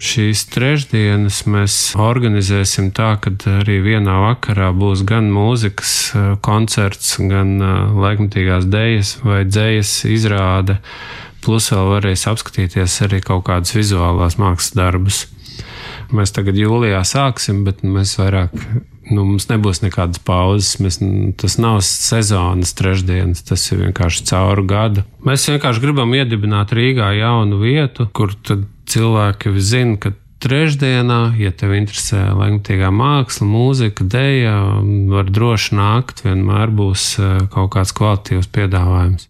Šīs trešdienas mēs organizēsim tā, ka arī vienā vakarā būs gan mūzikas koncerts, gan laikmatīgās dejas vai dzejas izrāde, plus vēl varēs apskatīties arī kaut kādas vizuālās mākslas darbus. Mēs tagad jūlijā sāksim, bet mēs vairāk, mums nebūs nekādas pauzes, tas nav sezonas trešdienas, tas ir vienkārši cauru gadu. Mēs vienkārši gribam iedibināt Rīgā jaunu vietu, kur tad cilvēki zina, ka trešdienā, ja tev interesē laikmatīgā māksla, mūzika, deja, var droši nākt, vienmēr būs kaut kāds kvalitatīvs piedāvājums.